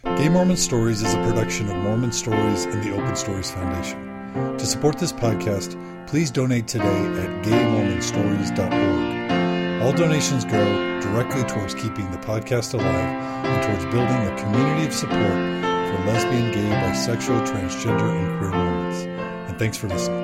Gay Mormon Stories is a production of Mormon Stories and the Open Stories Foundation. To support this podcast, please donate today at gaymormonstories.org. All donations go directly towards keeping the podcast alive and towards building a community of support for lesbian, gay, bisexual, transgender, and queer Mormons. And thanks for listening.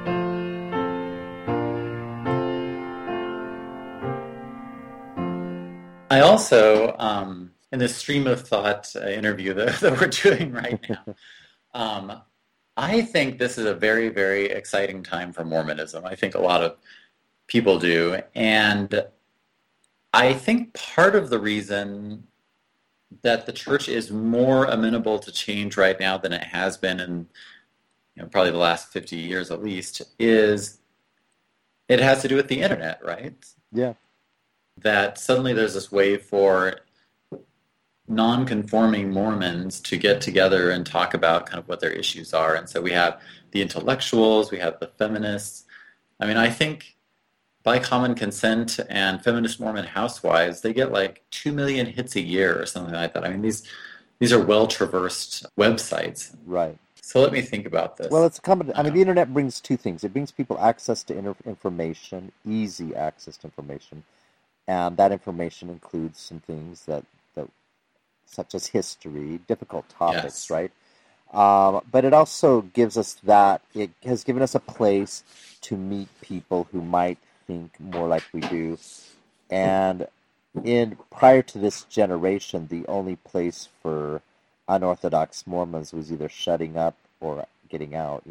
I also, in this stream of thought interview that we're doing right now, I think this is a very, very exciting time for Mormonism. I think a lot of people do. And I think part of the reason that the church is more amenable to change right now than it has been in probably the last 50 years at least is it has to do with the internet, right? Yeah. That suddenly there's this way for non-conforming Mormons to get together and talk about kind of what their issues are. And so we have the intellectuals, we have the feminists. I mean, I think By Common Consent and Feminist Mormon Housewives, they get like 2 million hits a year or something like that. I mean, these are well-traversed websites. Right. So let me think about this. Well, it's a combination. I mean, the internet brings two things. It brings people access to information, easy access to information. And that information includes some things that such as history, difficult topics, Yes. right? But it also gives us it has given us a place to meet people who might think more like we do. And prior to this generation, the only place for unorthodox Mormons was either shutting up or getting out,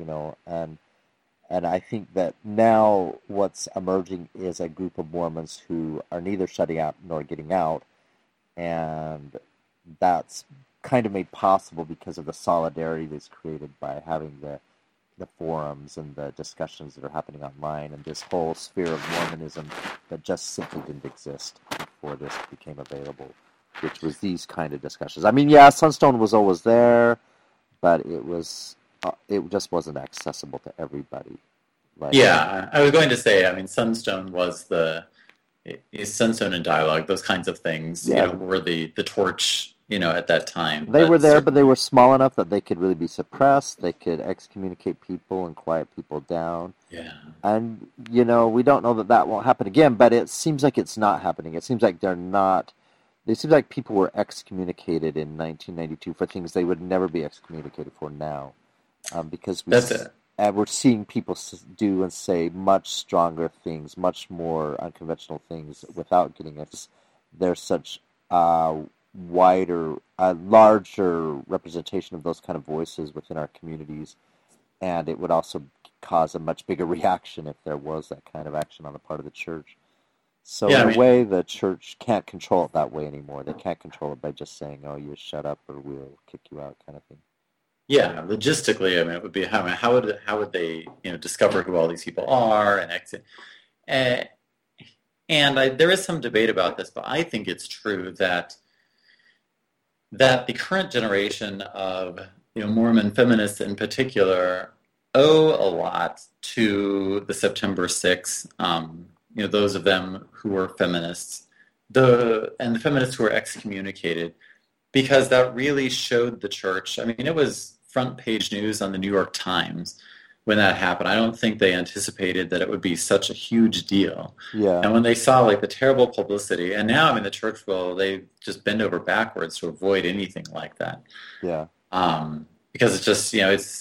And I think that now what's emerging is a group of Mormons who are neither shutting out nor getting out. And that's kind of made possible because of the solidarity that's created by having the forums and the discussions that are happening online and this whole sphere of Mormonism that just simply didn't exist before this became available, which was these kind of discussions. I mean, yeah, Sunstone was always there, but it just wasn't accessible to everybody. Yeah, I was going to say, I mean, Sunstone was Sunstone and Dialogue, those kinds of things, were the torch, at that time. They were there, but they were small enough that they could really be suppressed. They could excommunicate people and quiet people down. Yeah. And, we don't know that won't happen again, but it seems like it's not happening. It seems like it seems like people were excommunicated in 1992 for things they would never be excommunicated for now. Because we're seeing people do and say much stronger things, much more unconventional things without getting it. There's such larger representation of those kind of voices within our communities, and it would also cause a much bigger reaction if there was that kind of action on the part of the church. So in a way, the church can't control it that way anymore. They can't control it by just saying, "Oh, you shut up, or we'll kick you out," kind of thing. Yeah, logistically, I mean, it would be how would they discover who all these people are and exit? And there is some debate about this, but I think it's true that the current generation of Mormon feminists in particular owe a lot to the September 6th. Those of them who were feminists, and the feminists who were excommunicated, because that really showed the church. I mean, it was front page news on the New York Times when that happened. I don't think they anticipated that it would be such a huge deal. Yeah. And when they saw the terrible publicity, and now the church they just bend over backwards to avoid anything like that. Yeah. Because it's just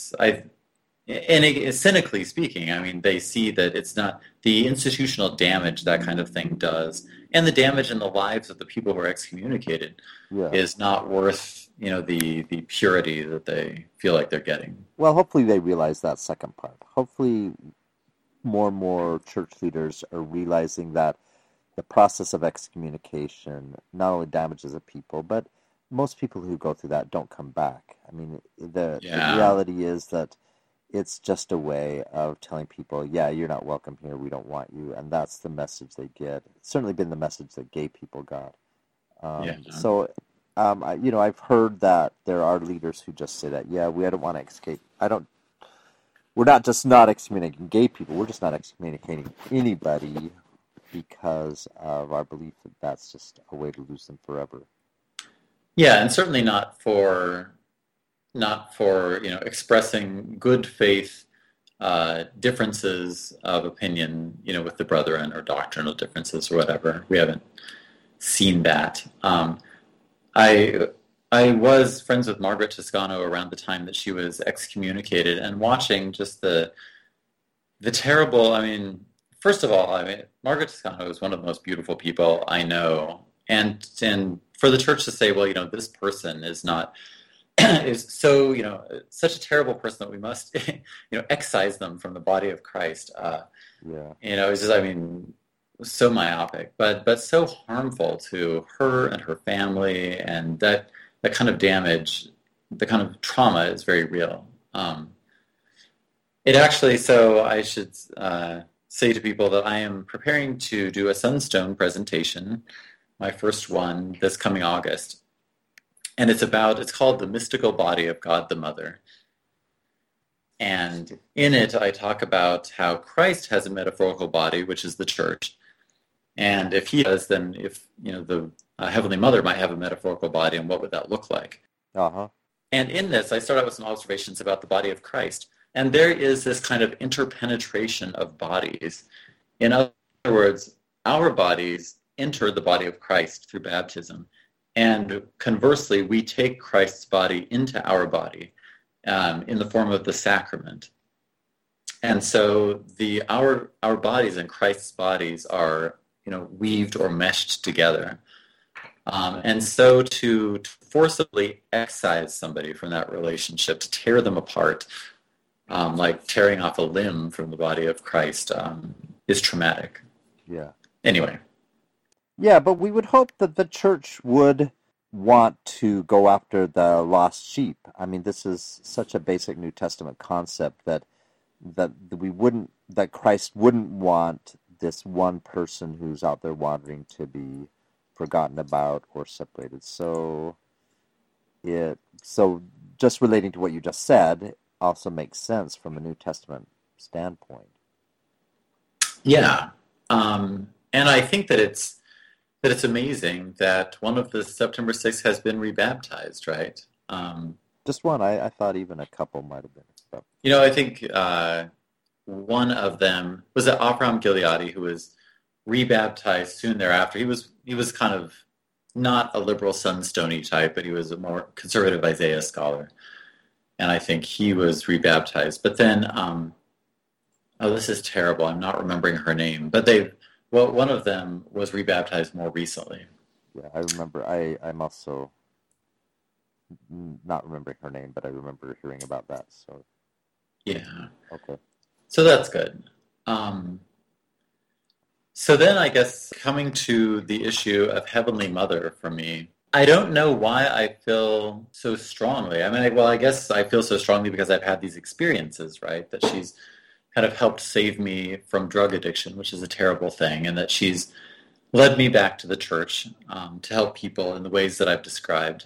cynically speaking, I mean, they see that it's not the institutional damage that kind of thing does, and the damage in the lives of the people who are excommunicated is not worth the purity that they feel like they're getting. Well, hopefully they realize that second part. Hopefully more and more church leaders are realizing that the process of excommunication not only damages a people, but most people who go through that don't come back. I mean, the reality is that it's just a way of telling people, yeah, you're not welcome here, we don't want you, and that's the message they get. It's certainly been the message that gay people got. So I've heard that there are leaders who just say that, we don't want to escape. We're not just not excommunicating gay people, we're just not excommunicating anybody because of our belief that that's just a way to lose them forever. Yeah, and certainly not for expressing good faith differences of opinion, with the brethren or doctrinal differences or whatever. We haven't seen that. I I was friends with Margaret Toscano around the time that she was excommunicated, and watching just the terrible. I mean, first of all, Margaret Toscano is one of the most beautiful people I know, and for the church to say, well, this person is not is so such a terrible person that we must excise them from the body of Christ. Yeah. It's just, so myopic, but so harmful to her and her family, and that kind of damage, the kind of trauma is very real. It actually, so I should say to people that I am preparing to do a Sunstone presentation, my first one, this coming August. And it's called The Mystical Body of God the Mother. And in it, I talk about how Christ has a metaphorical body, which is the church. And if he does, then the Heavenly Mother might have a metaphorical body, and what would that look like? Uh-huh. And in this, I start out with some observations about the body of Christ. And there is this kind of interpenetration of bodies. In other words, our bodies enter the body of Christ through baptism. And conversely, we take Christ's body into our body in the form of the sacrament. And so our bodies and Christ's bodies are weaved or meshed together. And so to forcibly excise somebody from that relationship, to tear them apart, like tearing off a limb from the body of Christ, is traumatic. Yeah. Anyway. Yeah, but we would hope that the church would want to go after the lost sheep. I mean, this is such a basic New Testament concept that Christ wouldn't want this one person who's out there wandering to be forgotten about or separated. So just relating to what you just said also makes sense from a New Testament standpoint. Yeah. And I think that it's amazing that one of the September 6th has been rebaptized, right? Just one. I thought even a couple might have been. But... I think one of them was Avraham Gileadi, who was rebaptized soon thereafter. He was kind of not a liberal Sunstone type, but he was a more conservative Isaiah scholar. And I think he was rebaptized. But then, this is terrible. I'm not remembering her name. But one of them was rebaptized more recently. Yeah, I remember. I'm also not remembering her name, but I remember hearing about that. So yeah. Okay. So that's good. So then I guess coming to the issue of Heavenly Mother for me, I don't know why I feel so strongly. I guess I feel so strongly because I've had these experiences, right? That she's kind of helped save me from drug addiction, which is a terrible thing, and that she's led me back to the church to help people in the ways that I've described.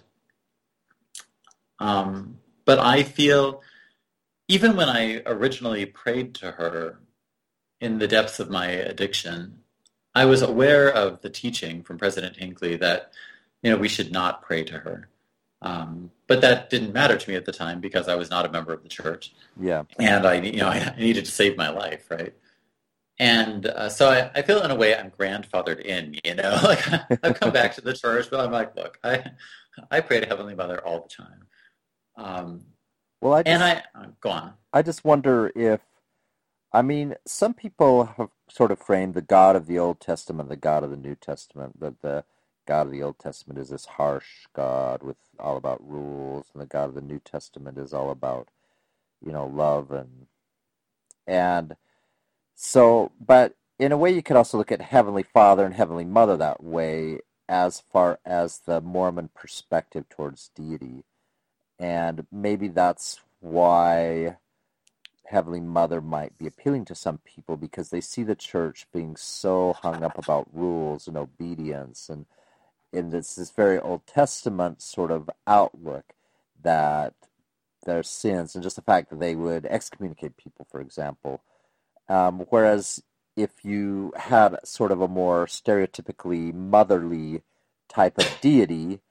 But I feel, even when I originally prayed to her in the depths of my addiction, I was aware of the teaching from President Hinckley that, we should not pray to her. But that didn't matter to me at the time because I was not a member of the church. Yeah. And I needed to save my life, right? And so I feel in a way I'm grandfathered in, like I've come back to the church, but I'm like, look, I pray to Heavenly Mother all the time. Go on. I just wonder if, some people have sort of framed the God of the Old Testament, the God of the New Testament, that the God of the Old Testament is this harsh God with all about rules, and the God of the New Testament is all about, love and so, but in a way you could also look at Heavenly Father and Heavenly Mother that way as far as the Mormon perspective towards deity. And maybe that's why Heavenly Mother might be appealing to some people, because they see the church being so hung up about rules and obedience and in this very Old Testament sort of outlook that their sins and just the fact that they would excommunicate people, for example. Whereas if you had sort of a more stereotypically motherly type of deity,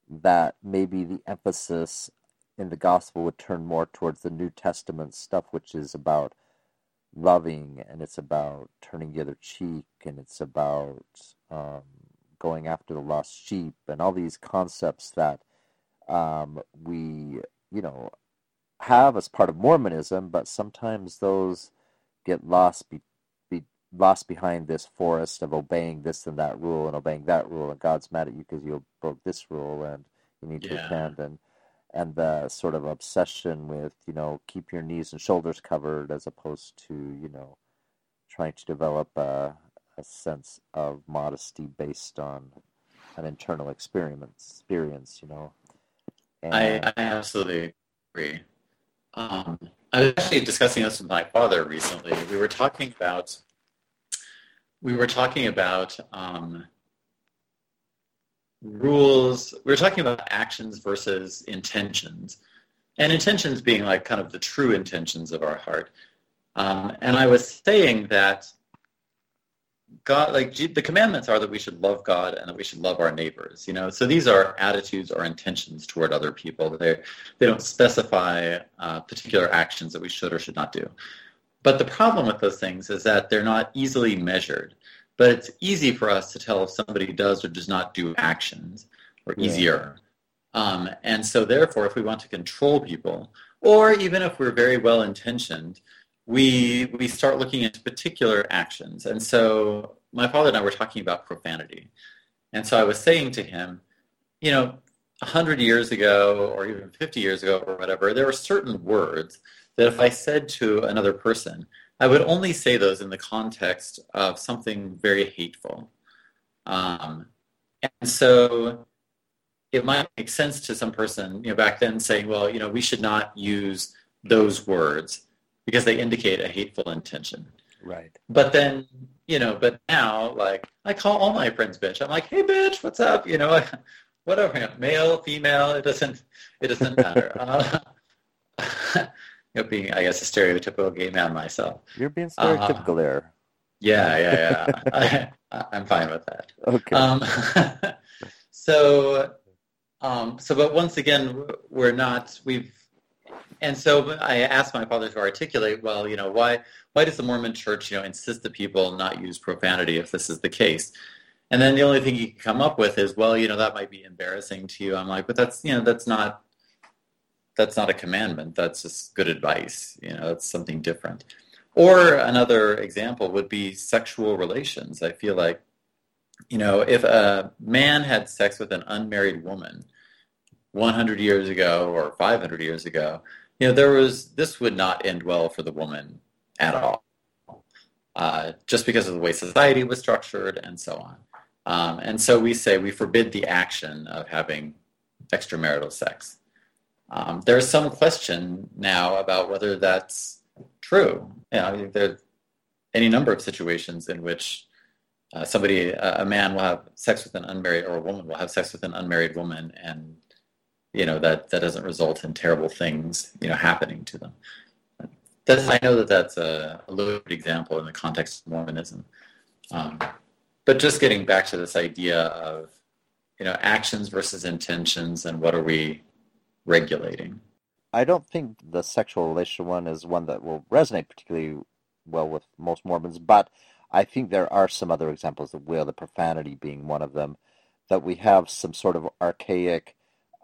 that maybe the emphasis in the gospel would turn more towards the New Testament stuff, which is about loving, and it's about turning the other cheek, and it's about going after the lost sheep, and all these concepts that we, you know, have as part of Mormonism, but sometimes those get lost behind this forest of obeying this and that rule and obeying that rule, and God's mad at you because you broke this rule and you need to repent, and the sort of obsession with, keep your knees and shoulders covered, as opposed to, trying to develop a sense of modesty based on an internal experience. I And absolutely agree. I was actually discussing this with my father recently. We were talking about rules. We were talking about actions versus intentions, and intentions being like kind of the true intentions of our heart. And I was saying that God, the commandments are that we should love God and that we should love our neighbors. So these are attitudes or intentions toward other people. They don't specify particular actions that we should or should not do. But the problem with those things is that they're not easily measured. But it's easy for us to tell if somebody does or does not do actions, or easier. And so therefore, if we want to control people, or even if we're very well intentioned, we start looking into particular actions. And so my father and I were talking about profanity. And so I was saying to him, 100 years ago or even 50 years ago or whatever, there were certain words that if I said to another person, I would only say those in the context of something very hateful. And so it might make sense to some person, back then saying, well, we should not use those words because they indicate a hateful intention. right. But then, but now, like, I call all my friends bitch. I'm like, hey, bitch, what's up? Whatever, male, female, it doesn't matter. Being, I guess, a stereotypical gay man myself. You're being stereotypical there. Yeah. I'm fine with that. Okay. But once again, and so I asked my father to articulate, well, why does the Mormon Church, insist that people not use profanity if this is the case? And then the only thing he could come up with is, well, that might be embarrassing to you. I'm like, but that's not a commandment. That's just good advice. It's something different. Or another example would be sexual relations. I feel like, if a man had sex with an unmarried woman 100 years ago or 500 years ago, this would not end well for the woman at all, just because of the way society was structured and so on. And so we say we forbid the action of having extramarital sex. There's some question now about whether that's true. There's any number of situations in which a man will have sex with an unmarried, or a woman will have sex with an unmarried woman, and that doesn't result in terrible things happening to them. I know that's a loaded example in the context of Mormonism. But just getting back to this idea of actions versus intentions, and what are we regulating? I don't think the sexual relation one is one that will resonate particularly well with most Mormons, but I think there are some other examples that will, the profanity being one of them, that we have some sort of archaic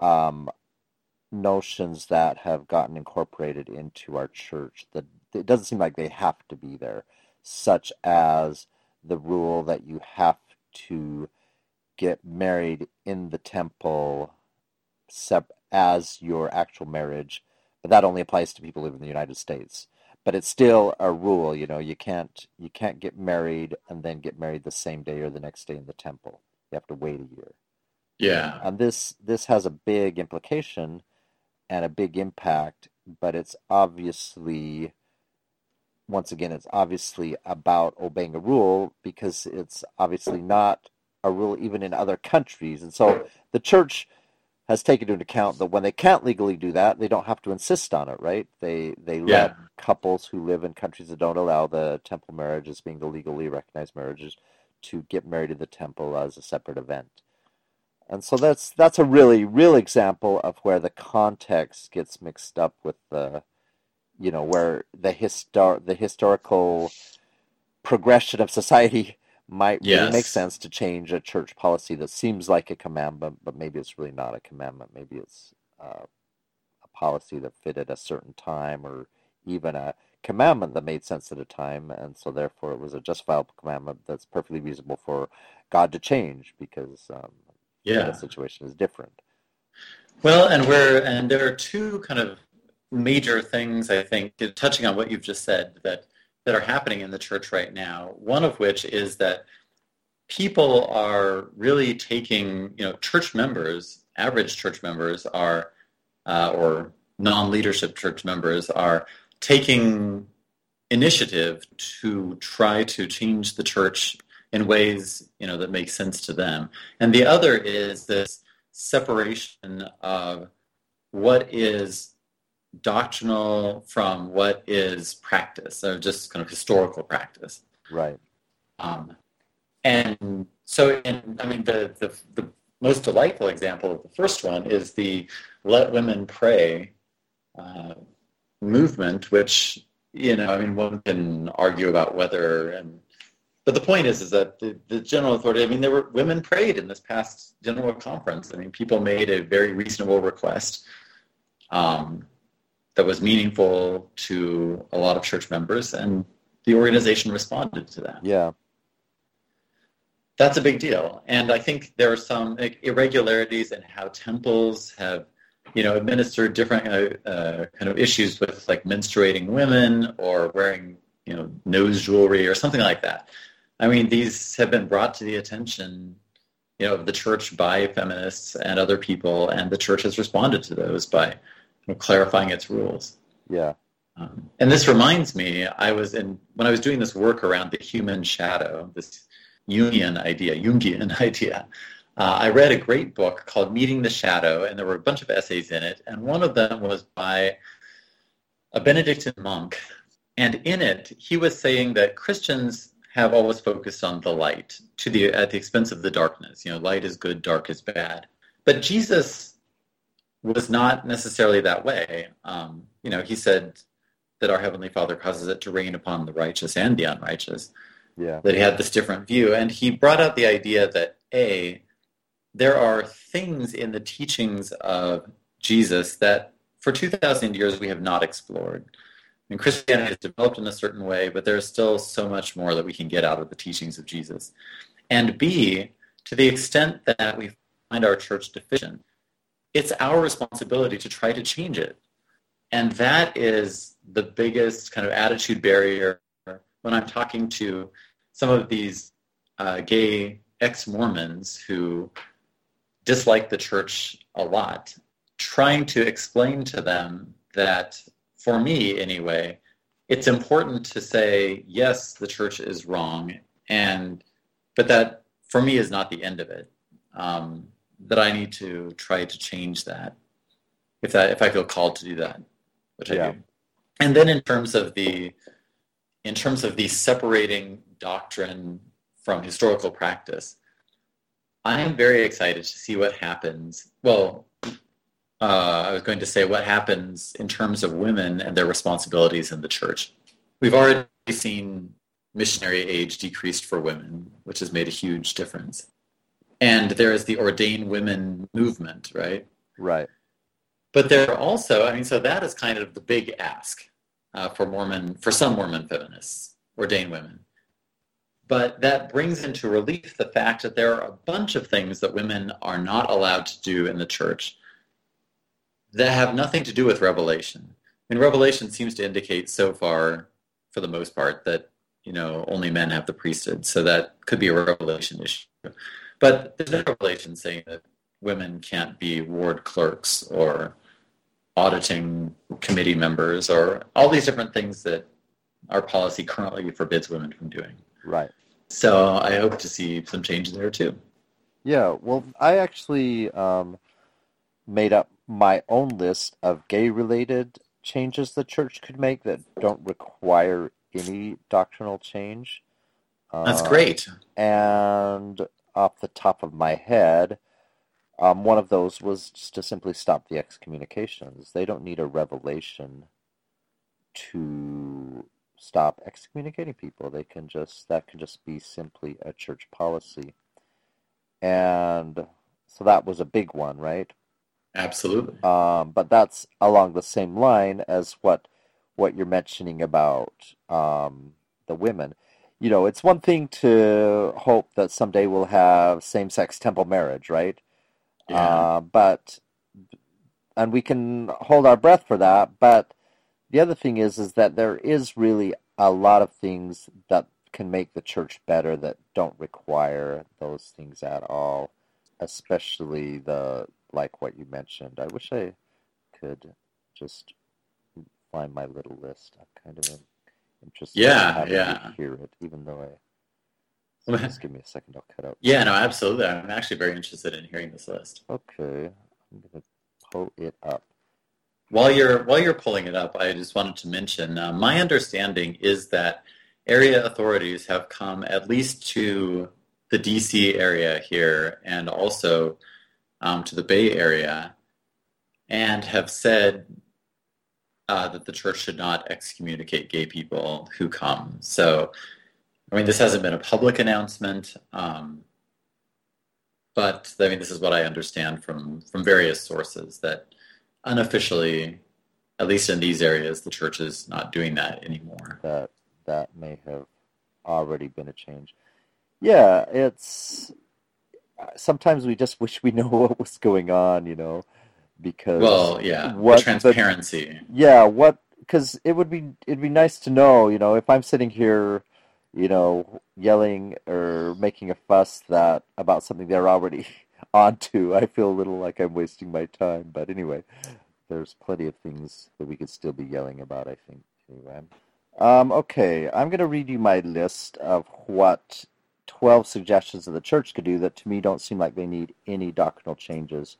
notions that have gotten incorporated into our church that it doesn't seem like they have to be there, such as the rule that you have to get married in the temple as your actual marriage, but that only applies to people who live in the United States. But it's still a rule, you can't get married and then get married the same day or the next day in the temple. You have to wait a year. Yeah. And this has a big implication and a big impact, but it's obviously, once again, it's obviously about obeying a rule, because it's obviously not a rule even in other countries. And so the church has taken into account that when they can't legally do that, they don't have to insist on it, right? They let couples who live in countries that don't allow the temple marriage as being the legally recognized marriages to get married in the temple as a separate event. And so that's a really real example of where the context gets mixed up with the, where the historical progression of society might really make Yes. sense to change a church policy that seems like a commandment, but maybe it's really not a commandment. Maybe it's a policy that fitted a certain time, or even a commandment that made sense at a time, and so therefore it was a justifiable commandment that's perfectly reasonable for God to change because the Yeah. situation is different. Well, and there are two kind of major things, I think, touching on what you've just said, that are happening in the church right now. One of which is that people are really taking, church members, average church members are, or non-leadership church members are taking initiative to try to change the church in ways, that make sense to them. And the other is this separation of what is doctrinal from what is practice, so just kind of historical practice. Right. And so, the most delightful example of the first one is the Let Women Pray movement, which, one can argue about whether, but the point is that the general authority, there were women prayed in this past general conference. People made a very reasonable request that was meaningful to a lot of church members, and the organization responded to that. Yeah. That's a big deal. And I think there are some irregularities in how temples have, administered different kind of issues with, like, menstruating women or wearing, nose jewelry or something like that. These have been brought to the attention, of the church by feminists and other people, and the church has responded to those by clarifying its rules. Yeah. And this reminds me, when I was doing this work around the human shadow, this Jungian idea, I read a great book called Meeting the Shadow, and there were a bunch of essays in it, and one of them was by a Benedictine monk, and in it, he was saying that Christians have always focused on the light at the expense of the darkness. Light is good, dark is bad. But Jesus was not necessarily that way. He said that our Heavenly Father causes it to rain upon the righteous and the unrighteous. Yeah. That he had this different view. And he brought out the idea that, there are things in the teachings of Jesus that for 2,000 years we have not explored. Christianity has developed in a certain way, but there's still so much more that we can get out of the teachings of Jesus. And B, to the extent that we find our church deficient, it's our responsibility to try to change it. And that is the biggest kind of attitude barrier when I'm talking to some of these gay ex-Mormons who dislike the church a lot, trying to explain to them that, for me anyway, it's important to say, yes, the church is wrong, but that, for me, is not the end of it. That I need to try to change that if I feel called to do that, which I do. And then in terms of the separating doctrine from historical practice, I am very excited to see what happens. Well, I was going to say what happens in terms of women and their responsibilities in the church. We've already seen missionary age decreased for women, which has made a huge difference. And there is the ordained women movement, right? Right. But there are also, so that is kind of the big ask for some Mormon feminists, ordained women. But that brings into relief the fact that there are a bunch of things that women are not allowed to do in the church that have nothing to do with revelation. Revelation seems to indicate so far, for the most part, that only men have the priesthood, so that could be a revelation issue. But there's no revelation saying that women can't be ward clerks or auditing committee members or all these different things that our policy currently forbids women from doing. Right. So I hope to see some change there too. Yeah, well, I actually made up my own list of gay-related changes the church could make that don't require any doctrinal change. That's great. And off the top of my head, One of those was just to simply stop the excommunications. They don't need a revelation to stop excommunicating people. That can just be simply a church policy. And so that was a big one, right? Absolutely. But that's along the same line as what you're mentioning about the women. It's one thing to hope that someday we'll have same-sex temple marriage, right? Yeah. And we can hold our breath for that. But the other thing is that there is really a lot of things that can make the church better that don't require those things at all, especially like what you mentioned. I wish I could just find my little list. I'm kind of interested in Yeah. having Yeah. you hear it, even though so just give me a second, I'll cut out. Yeah, no, absolutely. I'm actually very interested in hearing this list. Okay, I'm going to pull it up. While you're pulling it up, I just wanted to mention my understanding is that area authorities have come at least to the DC area here and also to the Bay Area and have said that the church should not excommunicate gay people who come. So, I mean, this hasn't been a public announcement, but I mean, this is what I understand from various sources that unofficially, at least in these areas, the church is not doing that anymore. That may have already been a change. Yeah, it's sometimes we just wish we know what was going on, because the transparency. Because it'd be nice to know, if I'm sitting here, yelling or making a fuss about something they're already onto, I feel a little like I'm wasting my time. But anyway, there's plenty of things that we could still be yelling about, I think. Anyway. Okay, I'm going to read you my list of what 12 suggestions that the church could do that to me don't seem like they need any doctrinal changes.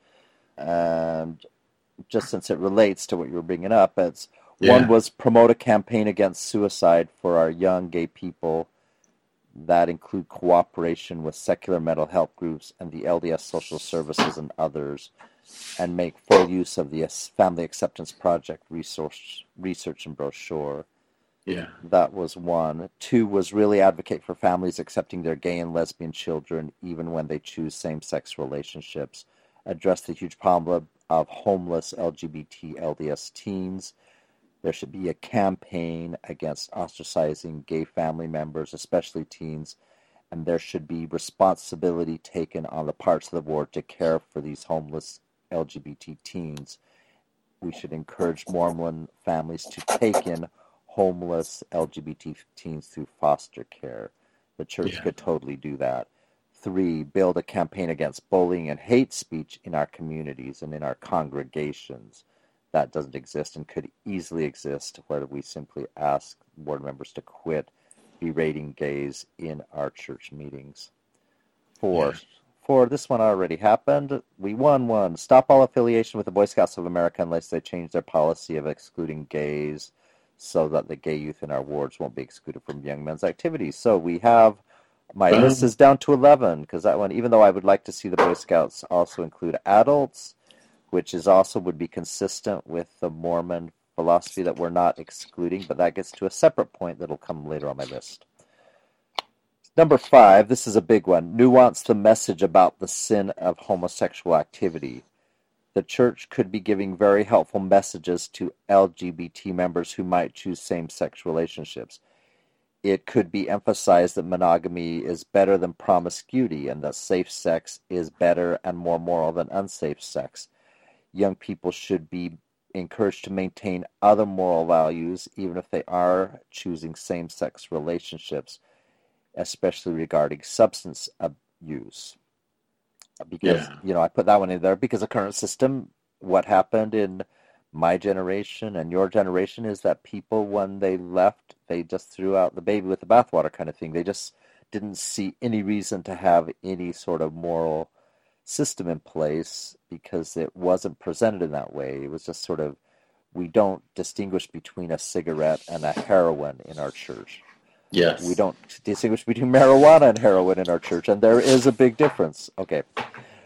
And just since it relates to what you were bringing up, one was promote a campaign against suicide for our young gay people that include cooperation with secular mental health groups and the LDS Social Services and others, and make full use of the Family Acceptance Project research and brochure. Yeah. That was one. Two was really advocate for families accepting their gay and lesbian children even when they choose same-sex relationships. Address the huge problem of homeless LGBT LDS teens. There should be a campaign against ostracizing gay family members, especially teens, and there should be responsibility taken on the parts of the board to care for these homeless LGBT teens. We should encourage Mormon families to take in homeless LGBT teens through foster care. The church could totally do that. 3, build a campaign against bullying and hate speech in our communities and in our congregations. That doesn't exist and could easily exist where we simply ask board members to quit berating gays in our church meetings. 4, this one already happened. We won one. Stop all affiliation with the Boy Scouts of America unless they change their policy of excluding gays so that the gay youth in our wards won't be excluded from young men's activities. So we have, my list is down to 11, because that one, even though I would like to see the Boy Scouts also include adults, which is also would be consistent with the Mormon philosophy that we're not excluding, but that gets to a separate point that'll come later on my list. Number 5, this is a big one. Nuance the message about the sin of homosexual activity. The church could be giving very helpful messages to LGBT members who might choose same-sex relationships. It could be emphasized that monogamy is better than promiscuity and that safe sex is better and more moral than unsafe sex. Young people should be encouraged to maintain other moral values even if they are choosing same-sex relationships, especially regarding substance abuse. Because, I put that one in there because the current system, what happened in my generation and your generation is that people, when they left, they just threw out the baby with the bathwater kind of thing. They just didn't see any reason to have any sort of moral system in place because it wasn't presented in that way. It was just sort of, we don't distinguish between a cigarette and a heroin in our church. Yes. We don't distinguish between marijuana and heroin in our church, and there is a big difference. Okay.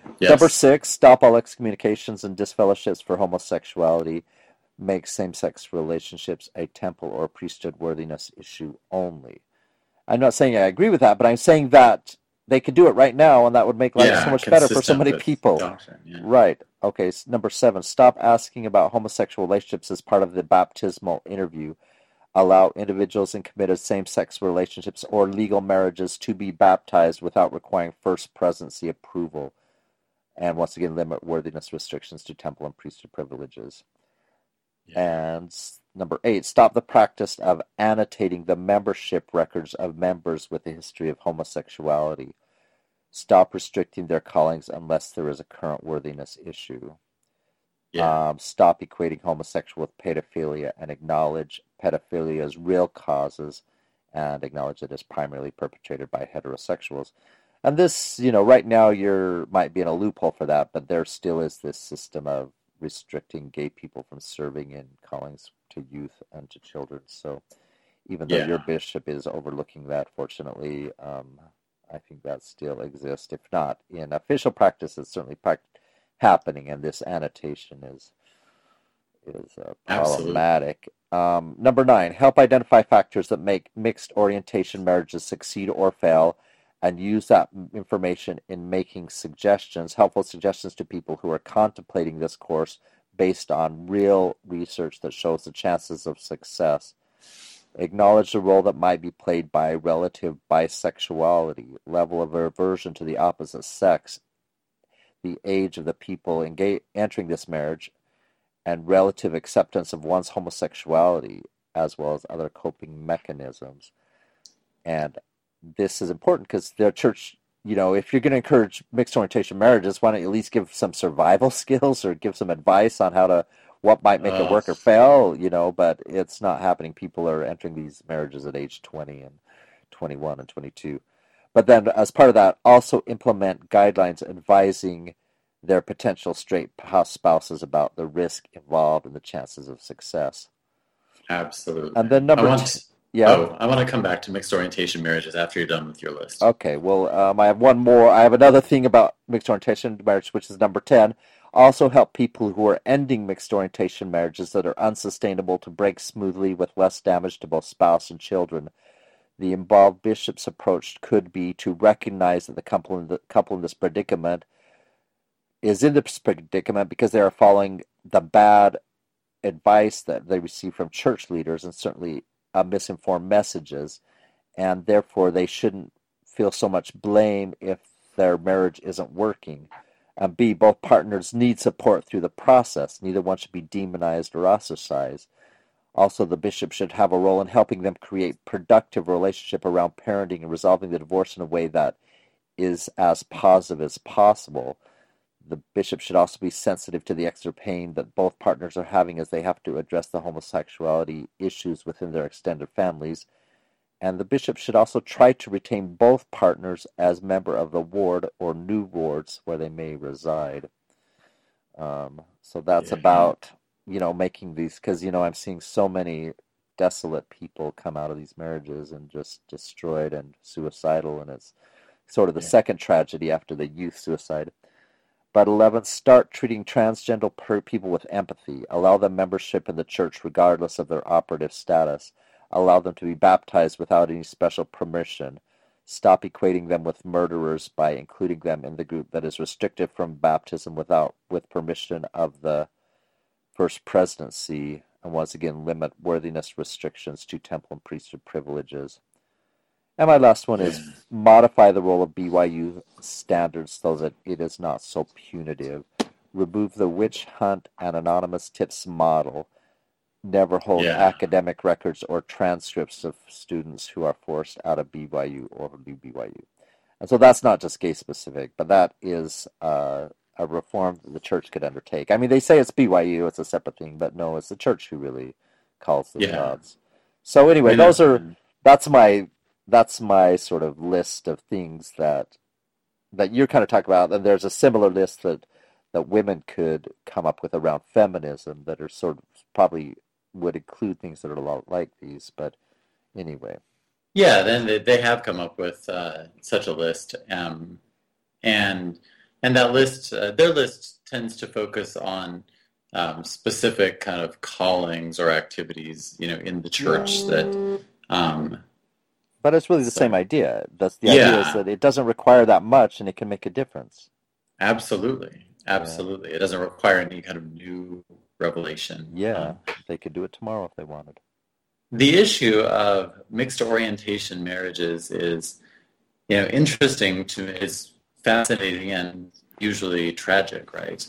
Number Yes. 6, stop all excommunications and disfellowships for homosexuality. Make same-sex relationships a temple or priesthood worthiness issue only. I'm not saying I agree with that, but I'm saying that they could do it right now, and that would make life so Yeah, much better for so consistent many with people. doctrine. Yeah. Right. Okay. Number 7, stop asking about homosexual relationships as part of the baptismal interview. Allow individuals in committed same-sex relationships or legal marriages to be baptized without requiring first presidency approval. And once again, limit worthiness restrictions to temple and priesthood privileges. Yeah. And number 8, stop the practice of annotating the membership records of members with a history of homosexuality. Stop restricting their callings unless there is a current worthiness issue. Yeah. Stop equating homosexual with pedophilia and acknowledge pedophilia's real causes and acknowledge that it's primarily perpetrated by heterosexuals. And this, right now might be in a loophole for that, but there still is this system of restricting gay people from serving in callings to youth and to children. So even though your Yeah. bishop is overlooking that, fortunately, I think that still exists. If not in official practice, it's certainly happening, and this annotation is Absolutely. problematic. Number 9, help identify factors that make mixed orientation marriages succeed or fail, and use that information in making helpful suggestions to people who are contemplating this course based on real research that shows the chances of success. Acknowledge the role that might be played by relative bisexuality, level of aversion to the opposite sex, the age of the people entering this marriage, and relative acceptance of one's homosexuality, as well as other coping mechanisms. And this is important because their church, if you're going to encourage mixed orientation marriages, why don't you at least give some survival skills or give some advice on what might make it Uh, work or fail, but it's not happening. People are entering these marriages at age 20 and 21 and 22. But then, as part of that, also implement guidelines advising their potential straight spouses about the risk involved and the chances of success. Absolutely. And then I number two, want. yeah, Oh, I want to come back to mixed orientation marriages after you're done with your list. okay. Well, I have one more. I have another thing about mixed orientation marriage, which is number 10. Also help people who are ending mixed orientation marriages that are unsustainable to break smoothly with less damage to both spouse and children. The involved bishop's approach could be to recognize that the couple in this predicament is in this predicament because they are following the bad advice that they receive from church leaders and certainly misinformed messages, and therefore they shouldn't feel so much blame if their marriage isn't working. And B, both partners need support through the process. Neither one should be demonized or ostracized. Also, the bishop should have a role in helping them create productive relationship around parenting and resolving the divorce in a way that is as positive as possible. The bishop should also be sensitive to the extra pain that both partners are having as they have to address the homosexuality issues within their extended families. And the bishop should also try to retain both partners as member of the ward or new wards where they may reside. So that's Yeah. about, making these, because, I'm seeing so many desolate people come out of these marriages and just destroyed and suicidal, and it's sort of the Yeah. second tragedy after the youth suicide. But 11, start treating transgender people with empathy. Allow them membership in the church regardless of their operative status. Allow them to be baptized without any special permission. Stop equating them with murderers by including them in the group that is restricted from baptism with permission of the first presidency. And once again, limit worthiness restrictions to temple and priesthood privileges. And my last one Yeah. is modify the role of BYU standards so that it is not so punitive. Remove the witch hunt and anonymous tips model. Never hold Yeah. academic records or transcripts of students who are forced out of BYU or leave BYU. And so that's not just gay specific, but that is a reform that the church could undertake. I mean, they say it's BYU, it's a separate thing, but no, it's the church who really calls the Yeah. shots. So I anyway, mean, that's my sort of list of things that you're kind of talking about, and there's a similar list that women could come up with around feminism that are sort of probably would include things that are a lot like these. But anyway, yeah, then they have come up with such a list. And And that list, their list tends to focus on specific kind of callings or activities, in the church that. But it's really the same idea. That's the idea is that it doesn't require that much, and it can make a difference. Absolutely. It doesn't require any kind of new revelation. Yeah, they could do it tomorrow if they wanted. The issue of mixed orientation marriages is, interesting to me. It's fascinating and usually tragic, right?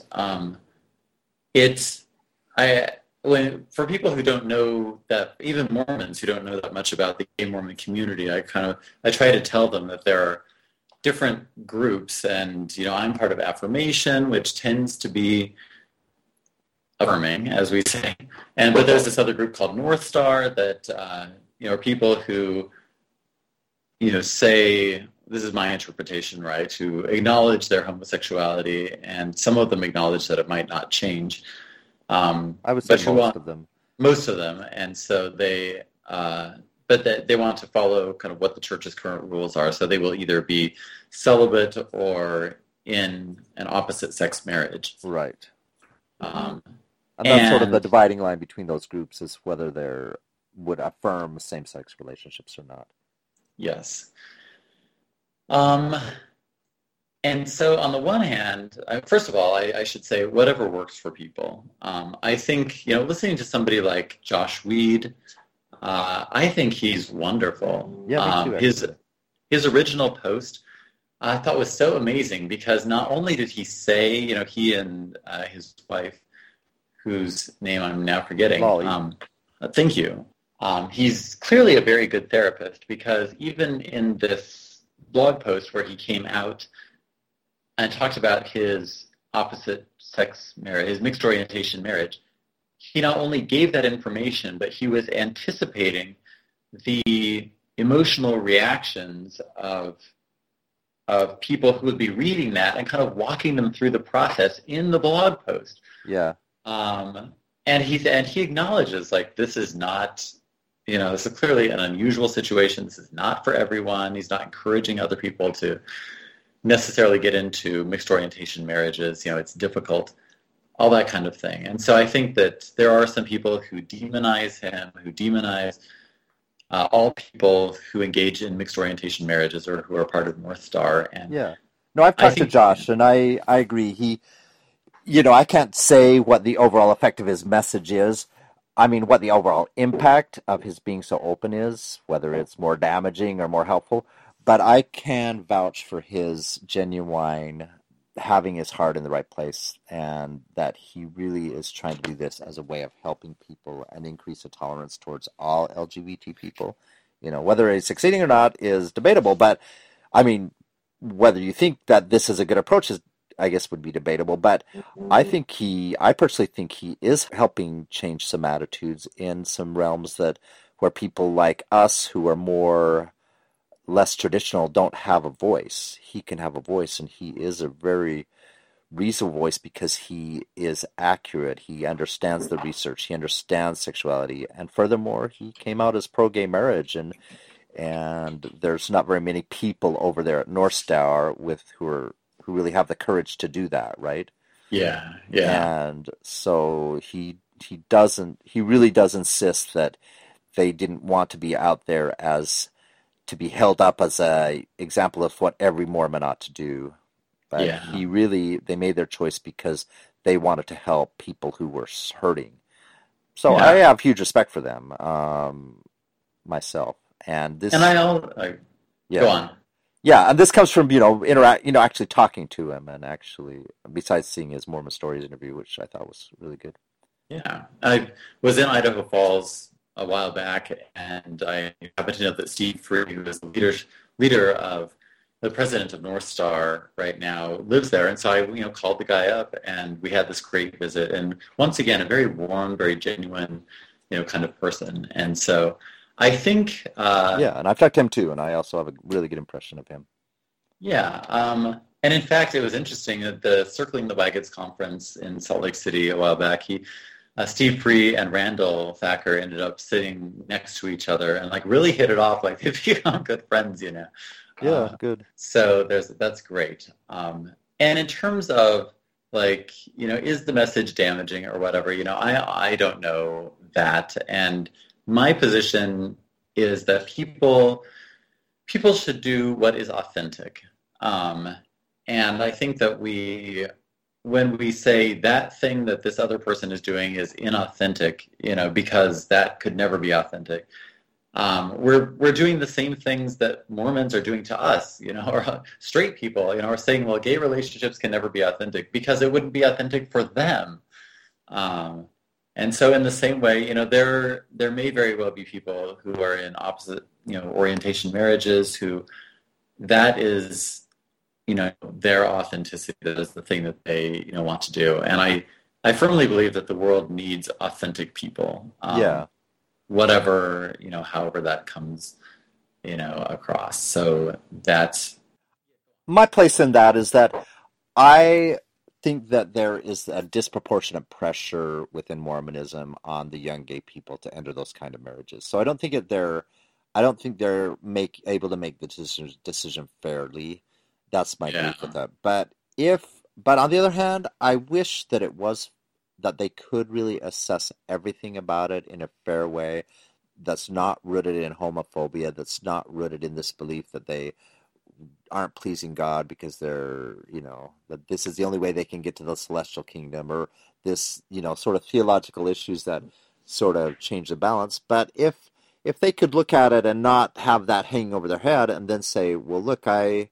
For people who don't know that, even Mormons who don't know that much about the gay Mormon community, I try to tell them that there are different groups, and I'm part of Affirmation, which tends to be affirming, as we say, but there's this other group called North Star that are people who say, this is my interpretation, right, who acknowledge their homosexuality, and some of them acknowledge that it might not change. I would say most of them. Most of them, and so they want to follow kind of what the church's current rules are. So they will either be celibate or in an opposite-sex marriage. Right. And that's sort of the dividing line between those groups, is whether they would affirm same-sex relationships or not. Yes. And so on the one hand, first of all, I should say whatever works for people. I think, listening to somebody like Josh Weed, I think he's wonderful. Yeah, me too, his original post I thought was so amazing, because not only did he say, he and his wife, whose name I'm now forgetting. Lolly. Thank you. He's clearly a very good therapist, because even in this blog post where he came out and talked about his opposite-sex marriage, his mixed orientation marriage, he not only gave that information, but he was anticipating the emotional reactions of people who would be reading that and kind of walking them through the process in the blog post. Yeah. And he acknowledges, like, this is not, this is clearly an unusual situation. This is not for everyone. He's not encouraging other people to necessarily get into mixed orientation marriages. It's difficult, all that kind of thing. And so I think that there are some people who demonize him, who demonize all people who engage in mixed orientation marriages or who are part of North Star. And yeah. No, I've talked to Josh, and I agree. He, I can't say what the overall effect of his message is. I mean, what the overall impact of his being so open is, whether it's more damaging or more helpful. But I can vouch for his genuine having his heart in the right place, and that he really is trying to do this as a way of helping people and increase the tolerance towards all LGBT people. Whether he's succeeding or not is debatable, but I mean, whether you think that this is a good approach is, I guess, would be debatable. But I personally think he is helping change some attitudes in some realms where people like us, who are less traditional, don't have a voice. He can have a voice, and he is a very reasonable voice, because he is accurate. He understands the research. He understands sexuality, and furthermore, he came out as pro-gay marriage, and there's not very many people over there at North Star who really have the courage to do that, right? Yeah. And so he really does insist that they didn't want to be out there as to be held up as a example of what every Mormon ought to do. But they made their choice because they wanted to help people who were hurting. So I have huge respect for them, myself. And this, go on. Yeah, and this comes from actually talking to him, and actually, besides seeing his Mormon Stories interview, which I thought was really good. Yeah, I was in Idaho Falls a while back, and I happen to know that Steve Free, who is the leader of the president of North Star right now, lives there. And so I called the guy up, and we had this great visit. And once again, a very warm, very genuine, kind of person. And so I think and I've talked to him too, and I also have a really good impression of him. Yeah, and in fact, it was interesting at the Circling the Wagons conference in Salt Lake City a while back. Steve Free and Randall Thacker ended up sitting next to each other and really hit it off. Like, they've become good friends, Yeah, good. So that's great. And in terms of like, is the message damaging or whatever, I don't know that. And my position is that people should do what is authentic. And I think that when we say that thing that this other person is doing is inauthentic, because that could never be authentic, we're doing the same things that Mormons are doing to us, or straight people, are saying, well, gay relationships can never be authentic because it wouldn't be authentic for them. And so in the same way, there may very well be people who are in opposite, orientation marriages who that is, their authenticity, that is the thing that they, want to do. And I firmly believe that the world needs authentic people. Yeah. Whatever, however that comes, across. So that's My place in that is that I think that there is a disproportionate pressure within Mormonism on the young gay people to enter those kind of marriages. So I don't think they're able to make the decision fairly. That's my belief with that. But on the other hand, I wish that it was that they could really assess everything about it in a fair way that's not rooted in homophobia, that's not rooted in this belief that they aren't pleasing God because they're, that this is the only way they can get to the celestial kingdom, or this, sort of theological issues that sort of change the balance. But if they could look at it and not have that hanging over their head and then say, well, look, I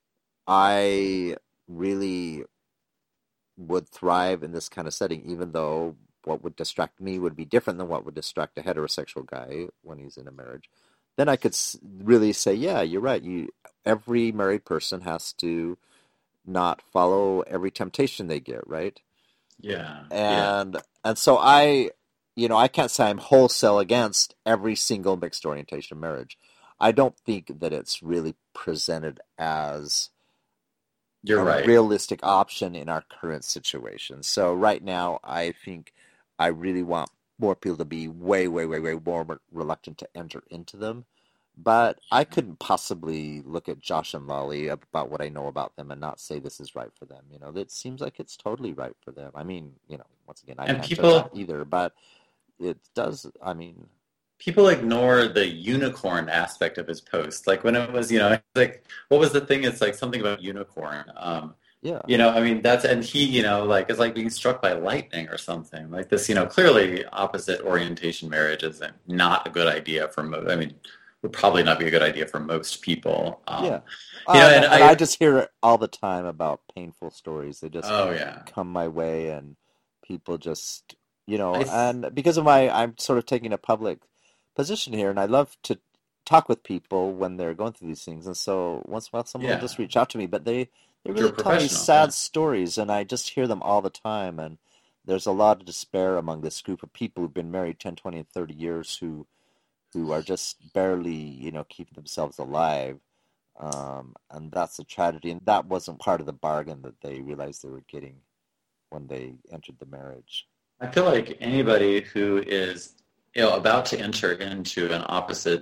really would thrive in this kind of setting, even though what would distract me would be different than what would distract a heterosexual guy when he's in a marriage, then I could really say, yeah, you're right. Every married person has to not follow every temptation they get, right? Yeah. And so I can't say I'm wholesale against every single mixed orientation marriage. I don't think that it's really presented as You're right. realistic option in our current situation. So right now, I think I really want more people to be way, way, way, way more reluctant to enter into them. But I couldn't possibly look at Josh and Lolly about what I know about them and not say this is right for them. It seems like it's totally right for them. I mean, once again, I can't judge that either, but it does. I mean, people ignore the unicorn aspect of his post. Like when it was, like, what was the thing? It's like something about unicorn. Yeah. I mean, and he, like, is like being struck by lightning or something like this, clearly opposite orientation marriage is not a good idea for most. I mean, would probably not be a good idea for most people. Yeah. And I just hear it all the time about painful stories. They just come my way, and people just, and because of I'm sort of taking a public position here, and I love to talk with people when they're going through these things, and so once in a while someone will just reach out to me, but they really tell me sad stories, and I just hear them all the time, and there's a lot of despair among this group of people who've been married 10, 20, and 30 years who are just barely, keeping themselves alive, and that's a tragedy, and that wasn't part of the bargain that they realized they were getting when they entered the marriage. I feel like anybody who is about to enter into an opposite,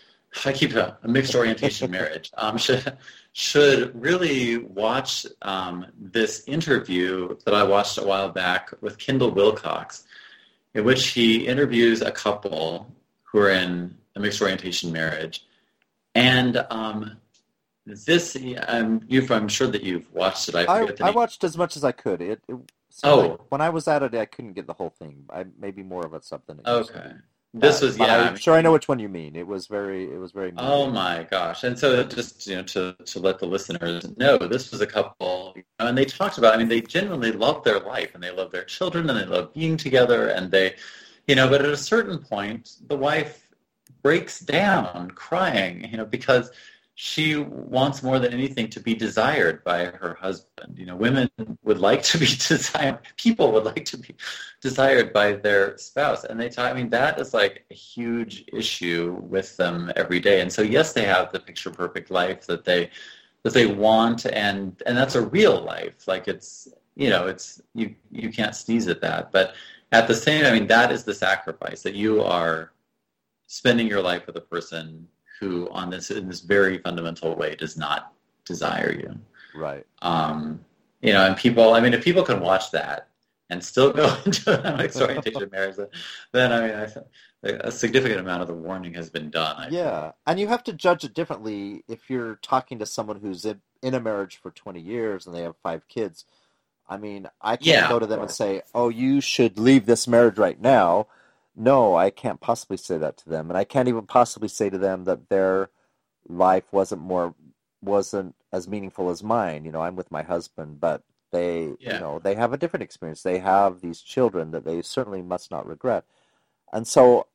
a mixed orientation marriage, should really watch this interview that I watched a while back with Kendall Wilcox, in which he interviews a couple who are in a mixed orientation marriage. And this, I'm sure that you've watched it. I watched as much as I could. Like when I was at it, I couldn't get the whole thing. Maybe more of it something. Okay. This was, I'm sure I know which one you mean. It was very moving. Oh my gosh. And so just, to let the listeners know, this was a couple, and they talked about, they genuinely love their life, and they love their children, and they love being together, and they, but at a certain point, the wife breaks down crying, because she wants more than anything to be desired by her husband. Women would like to be desired. People would like to be desired by their spouse. And they talk, that is like a huge issue with them every day. And so, yes, they have the picture perfect life that they want. And that's a real life. Like it's, it's, you can't sneeze at that. But at the same time, that is the sacrifice, that you are spending your life with a person who in this very fundamental way does not desire you. Right. and people, I mean, if people can watch that and still go into a mixed orientation marriage, then I mean, I think a significant amount of the warning has been done, I feel. Yeah, and you have to judge it differently if you're talking to someone who's in a marriage for 20 years and they have 5 kids. I mean, I can't Yeah, go to of them and course. say, "Oh, you should leave this marriage right now." No, I can't possibly say that to them, and I can't even possibly say to them that their life wasn't as meaningful as mine. I'm with my husband, but Yeah, they have a different experience. They have these children that they certainly must not regret. And so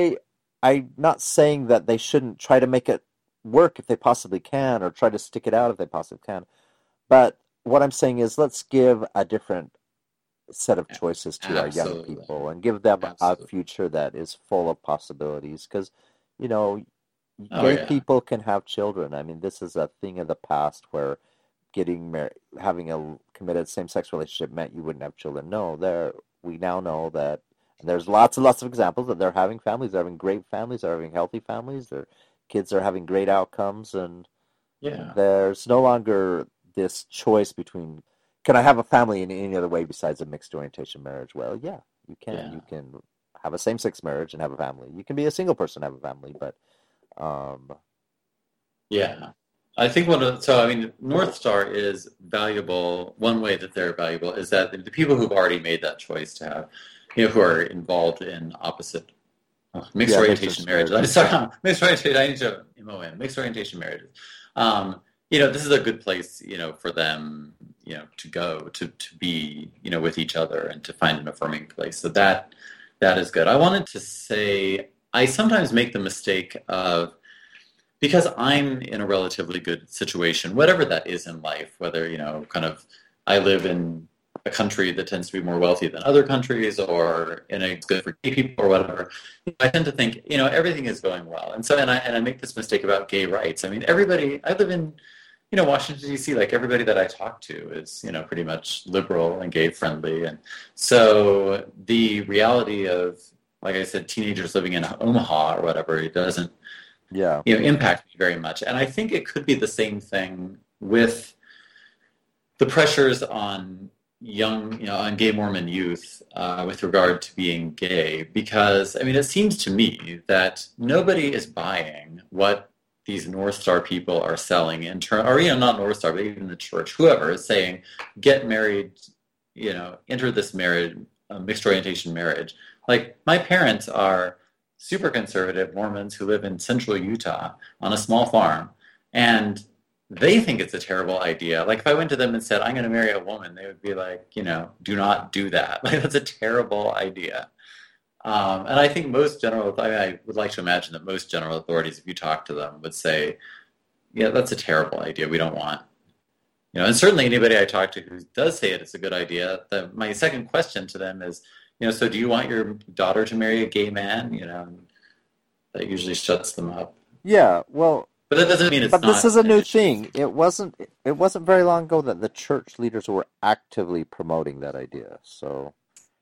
I'm not saying that they shouldn't try to make it work if they possibly can, or try to stick it out if they possibly can. But what I'm saying is, let's give a different set of choices to our young absolutely. people and give them a Absolutely. future that is full of possibilities. Because, you know, Oh, gay yeah. people can have children. I mean, this is a thing of the past where getting married, having a committed same-sex relationship meant you wouldn't have children. No, we now know that, and there's lots and lots of examples that they're having families, they're having great families, they're having healthy families, their kids are having great outcomes, and Yeah. there's no longer this choice between, can I have a family in any other way besides a mixed orientation marriage? Well, yeah, you can. Yeah. You can have a same-sex marriage and have a family. You can be a single person and have a family, but um, Yeah. I think I mean, North Star is valuable. One way that they're valuable is that the people who've already made that choice to have, who are involved in opposite mixed yeah, mixed orientation marriages. I'm marriages, sorry, yeah. mixed orientation. I need to MOM mixed orientation marriages. This is a good place, for them, to go to be, with each other and to find an affirming place. So that is good. I wanted to say I sometimes make the mistake of, because I'm in a relatively good situation, whatever that is in life, whether, kind of I live in a country that tends to be more wealthy than other countries, or it's good for gay people or whatever, I tend to think, everything is going well. And so, and I make this mistake about gay rights. I mean, I live in, Washington, D.C., like everybody that I talk to is, pretty much liberal and gay friendly. And so the reality of, like I said, teenagers living in Omaha or whatever, it doesn't, Yeah. impact me very much. And I think it could be the same thing with the pressures on on gay Mormon youth with regard to being gay, because, I mean, it seems to me that nobody is buying what these North Star people are selling or, not North Star, but even the church, whoever is saying, get married, enter this marriage, mixed orientation marriage. Like, my parents are super conservative Mormons who live in central Utah on a small farm, and they think it's a terrible idea. Like, if I went to them and said, I'm going to marry a woman, they would be like, do not do that. Like, that's a terrible idea. And I think I would like to imagine that most general authorities, if you talk to them, would say, yeah, that's a terrible idea. We don't want, and certainly anybody I talk to who does say it's a good idea, my second question to them is, so do you want your daughter to marry a gay man? That usually shuts them up. Yeah, well, But that doesn't mean it's but this not is a an new issue. thing. It wasn't very long ago that the church leaders were actively promoting that idea. So,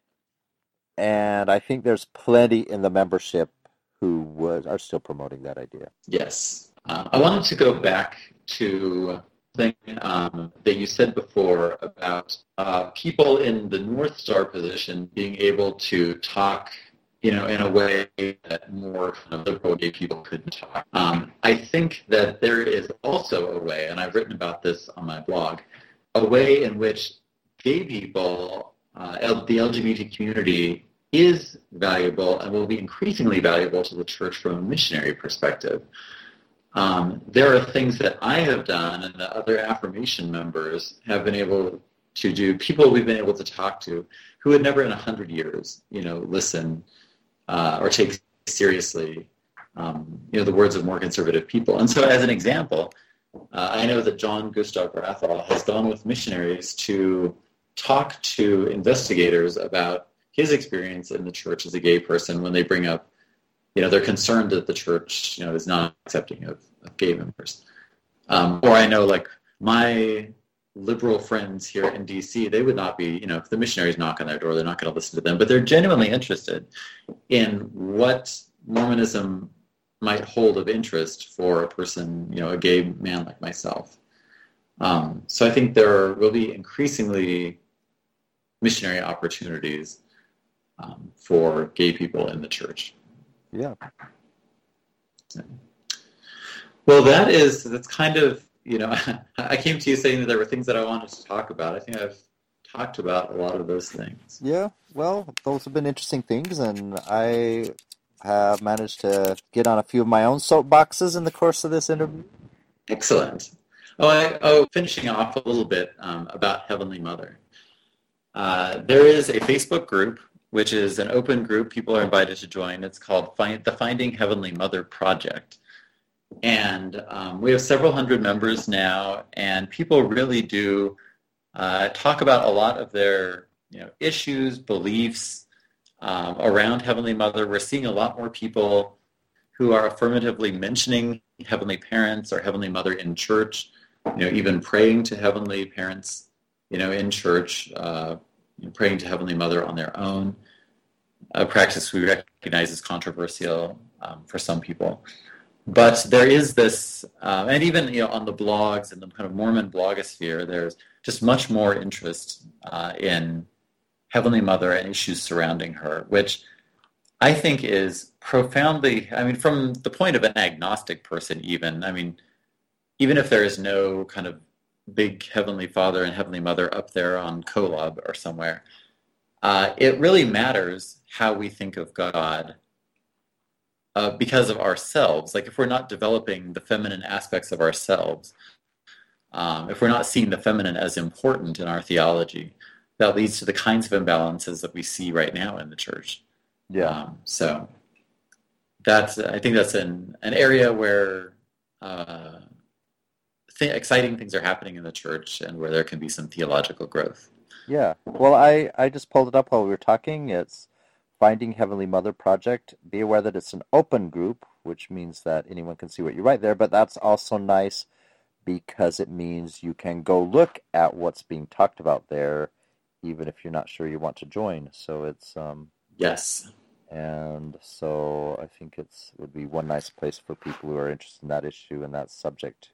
and I think there's plenty in the membership who are still promoting that idea. Yes. I wanted to go back to the thing that you said before about people in the North Star position being able to talk, in a way that more kind of liberal gay people couldn't talk. I think that there is also a way, and I've written about this on my blog, a way in which gay people, the LGBT community, is valuable and will be increasingly valuable to the church from a missionary perspective. There are things that I have done and that other affirmation members have been able to do, people we've been able to talk to who would never in 100 years, listen or take seriously, the words of more conservative people. And so as an example, I know that John Gustav Rathall has gone with missionaries to talk to investigators about his experience in the church as a gay person when they bring up, they're concerned that the church, is not accepting of gay members. Or I know, like, my liberal friends here in D.C., they would not be, if the missionaries knock on their door, they're not going to listen to them, but they're genuinely interested in what Mormonism might hold of interest for a person, a gay man like myself. So I think there will be increasingly missionary opportunities for gay people in the church. Yeah. Well, that's kind of, I came to you saying that there were things that I wanted to talk about. I think I've talked about a lot of those things. Yeah, well, those have been interesting things, and I have managed to get on a few of my own soapboxes in the course of this interview. Excellent. Finishing off a little bit about Heavenly Mother. There is a Facebook group, which is an open group. People are invited to join. It's called the Finding Heavenly Mother Project. And we have several hundred members now, and people really do talk about a lot of their issues, beliefs around Heavenly Mother. We're seeing a lot more people who are affirmatively mentioning Heavenly Parents or Heavenly Mother in church, even praying to Heavenly Parents, in church, praying to Heavenly Mother on their own, a practice we recognize as controversial for some people. But there is this, and even on the blogs and the kind of Mormon blogosphere, there's just much more interest in Heavenly Mother and issues surrounding her, which I think is profoundly, from the point of an agnostic person even if there is no kind of big Heavenly Father and Heavenly Mother up there on Kolob or somewhere, it really matters how we think of God because of ourselves. Like if we're not developing the feminine aspects of ourselves, if we're not seeing the feminine as important in our theology, that leads to the kinds of imbalances that we see right now in the church. Yeah. So I think that's an area where exciting things are happening in the church and where there can be some theological growth. Yeah. Well, I just pulled it up while we were talking. It's Finding Heavenly Mother Project. Be aware that it's an open group, which means that anyone can see what you write there, but that's also nice because it means you can go look at what's being talked about there, even if you're not sure you want to join. So it's yes. And so I think it would be one nice place for people who are interested in that issue and that subject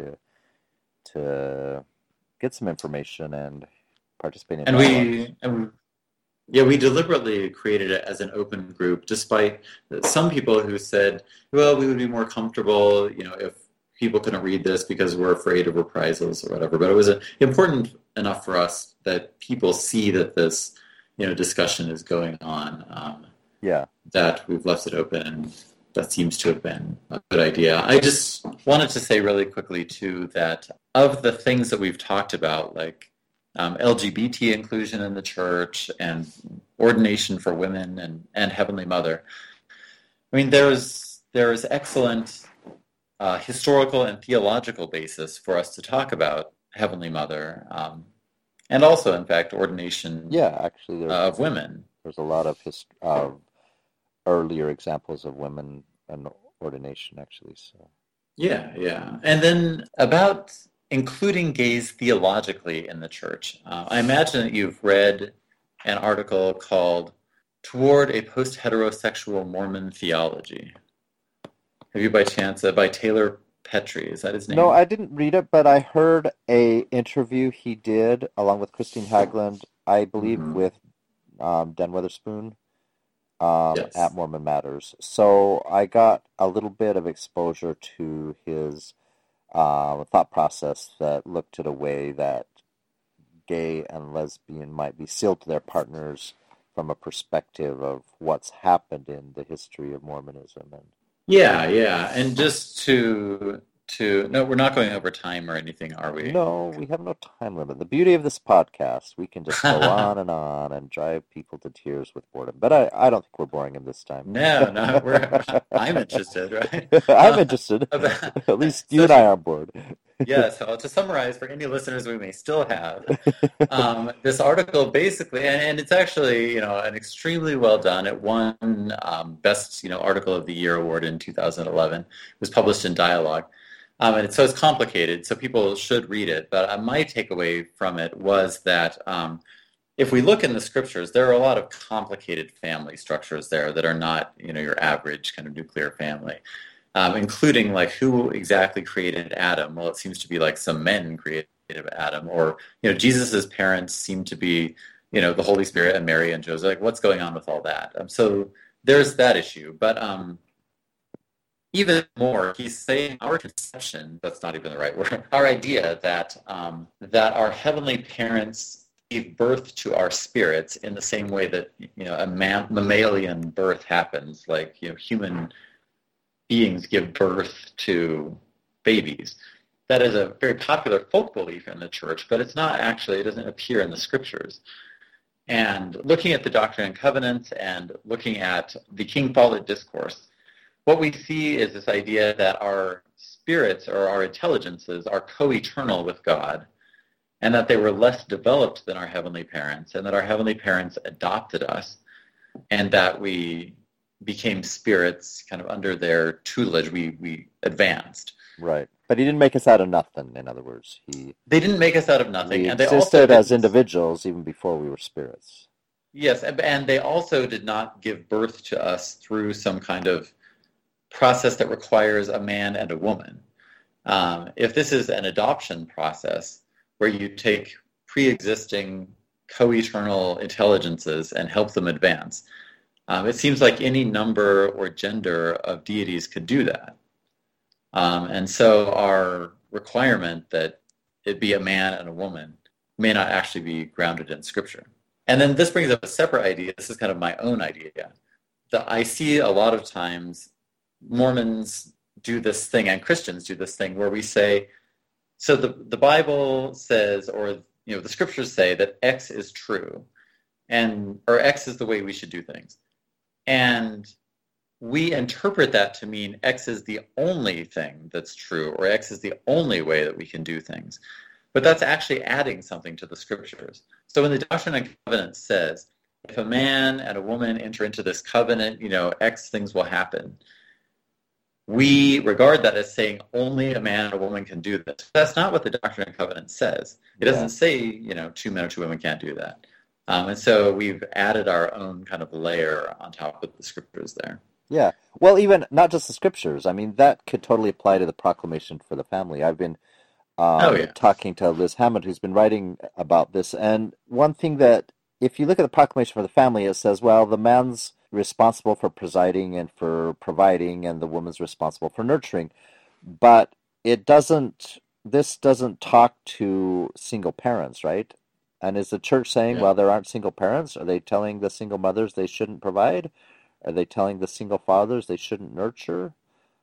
to get some information and participate in dialogues. We deliberately created it as an open group, despite some people who said, well, we would be more comfortable, if people couldn't read this because we're afraid of reprisals or whatever. But it was important enough for us that people see that this, discussion is going on. That we've left it open, and that seems to have been a good idea. I just wanted to say really quickly, too, that of the things that we've talked about, like LGBT inclusion in the church and ordination for women and Heavenly Mother, there is excellent historical and theological basis for us to talk about Heavenly Mother, and also, in fact, ordination of women. There's a lot of earlier examples of women and ordination, actually. So yeah. And then about including gays theologically in the church. I imagine that you've read an article called Toward a Post-Heterosexual Mormon Theology. Have you by chance, by Taylor Petrie, is that his name? No, I didn't read it, but I heard a interview he did along with Christine Hagland, I believe, with Dan Witherspoon at Mormon Matters. So I got a little bit of exposure to his thought process that looked at a way that gay and lesbian might be sealed to their partners from a perspective of what's happened in the history of Mormonism. And just to no, we're not going over time or anything, are we? No, we have no time limit. The beauty of this podcast, we can just go on and drive people to tears with boredom. But I don't think we're boring him this time. No, I'm interested, right? I'm interested. At least you and I are bored. So to summarize for any listeners we may still have, this article basically, and it's actually an extremely well done. It won best article of the year award in 2011. It was published in Dialogue. And so it's complicated, so people should read it. But my takeaway from it was that if we look in the scriptures, there are a lot of complicated family structures there that are not, your average kind of nuclear family, including like who exactly created Adam. Well, it seems to be like some men created of Adam, or Jesus's parents seem to be the Holy Spirit and Mary and Joseph. Like, what's going on with all that? So there's that issue, but even more, he's saying our conception, that's not even the right word, our idea that our heavenly parents gave birth to our spirits in the same way that a mammalian birth happens, like human beings give birth to babies. That is a very popular folk belief in the church, but it doesn't appear in the scriptures. And looking at the Doctrine and Covenants and looking at the King Follett Discourse, what we see is this idea that our spirits or our intelligences are co-eternal with God, and that they were less developed than our heavenly parents, and that our heavenly parents adopted us, and that we became spirits kind of under their tutelage. We advanced. Right. But he didn't make us out of nothing, in other words. They didn't make us out of nothing. We and they existed as individuals even before we were spirits. Yes, and they also did not give birth to us through some kind of process that requires a man and a woman. If this is an adoption process where you take pre-existing co-eternal intelligences and help them advance, it seems like any number or gender of deities could do that. And so our requirement that it be a man and a woman may not actually be grounded in Scripture. And then this brings up a separate idea. This is kind of my own idea. That I see a lot of times Mormons do this thing and Christians do this thing where we say, so the Bible says, or the scriptures say that X is true, or X is the way we should do things. And we interpret that to mean X is the only thing that's true, or X is the only way that we can do things. But that's actually adding something to the scriptures. So when the Doctrine and Covenants says, if a man and a woman enter into this covenant, X things will happen. We regard that as saying only a man and a woman can do this. That's not what the Doctrine and Covenants says. It doesn't say, 2 men or 2 women can't do that. And so we've added our own kind of layer on top of the scriptures there. Yeah. Well, even not just the scriptures. I mean, that could totally apply to the Proclamation for the Family. I've been talking to Liz Hammond, who's been writing about this. And one thing that, if you look at the Proclamation for the Family, it says, well, the man's responsible for presiding and for providing, and the woman's responsible for nurturing. But this doesn't talk to single parents, right? And is the church saying, well, there aren't single parents? Are they telling the single mothers they shouldn't provide? Are they telling the single fathers they shouldn't nurture?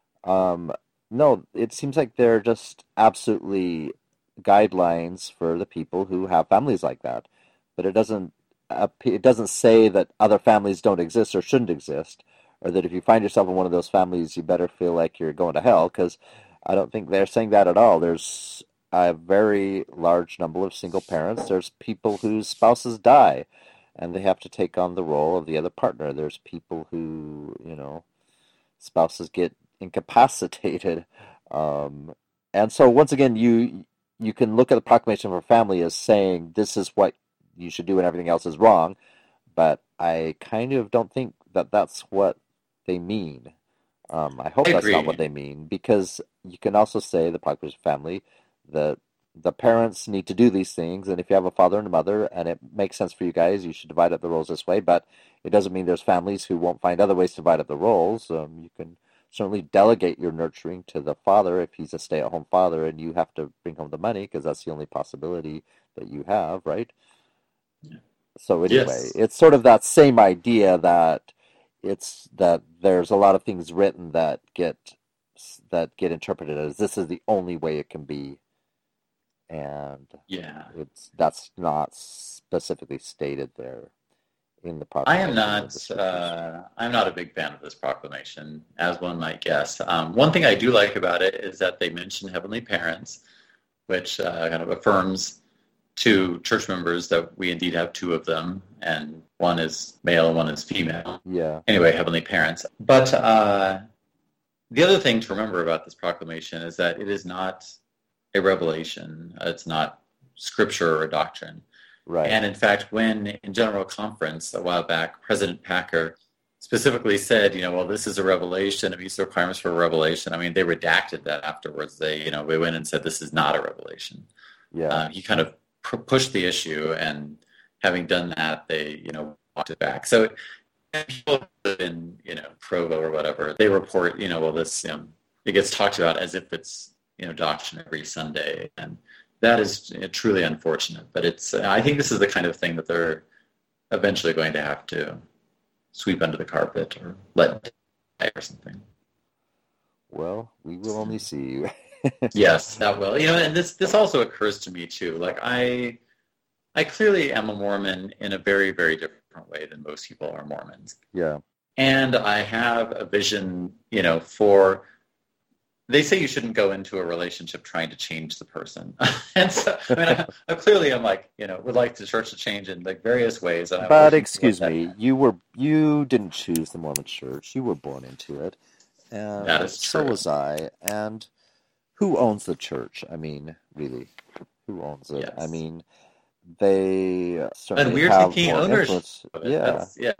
No, it seems like they're just absolutely guidelines for the people who have families like that. But it doesn't say that other families don't exist or shouldn't exist, or that if you find yourself in one of those families, you better feel like you're going to hell, because I don't think they're saying that at all. There's a very large number of single parents. There's people whose spouses die, and they have to take on the role of the other partner. There's people who, spouses get incapacitated. And so once again, you can look at the Proclamation for a Family as saying this is what you should do and everything else is wrong, but I kind of don't think that that's what they mean. I hope that's not what they mean, because you can also say the Proclamation for Family that the parents need to do these things, and if you have a father and a mother and it makes sense for you guys, you should divide up the roles this way, but it doesn't mean there's families who won't find other ways to divide up the roles. You can certainly delegate your nurturing to the father if he's a stay-at-home father and you have to bring home the money because that's the only possibility that you have, right? Yeah. So anyway, It's sort of that same idea that there's a lot of things written that get interpreted as this is the only way it can be, and that's not specifically stated there in the proclamation. I'm not a big fan of this proclamation, as one might guess. One thing I do like about it is that they mention heavenly parents, which kind of affirms to church members that we indeed have 2 of them, and one is male and one is female. Yeah. Anyway, heavenly parents. But the other thing to remember about this proclamation is that it is not a revelation. It's not scripture or doctrine. Right. And in fact, when in General Conference a while back, President Packer specifically said, well, this is a revelation, it meets the requirements for a revelation. I mean, they redacted that afterwards. They went and said this is not a revelation. Yeah. He kind of pushed the issue, and having done that, they, walked it back. So people in, Provo or whatever, they report, well, this, it gets talked about as if it's, doctrine every Sunday, and that is truly unfortunate. But I think this is the kind of thing that they're eventually going to have to sweep under the carpet or let die or something. Well, we will only see. Yes, that will. And this also occurs to me too. Like I clearly am a Mormon in a very, very different way than most people are Mormons. Yeah. And I have a vision, for, they say you shouldn't go into a relationship trying to change the person. And so, I clearly am like, would like the church to change in like various ways. And but excuse me, you didn't choose the Mormon church. You were born into it. And that is true. So was I. And who owns the church? I mean, really, who owns it? Yes. I mean, they certainly and we're have taking more ownership influence. of it. Yeah.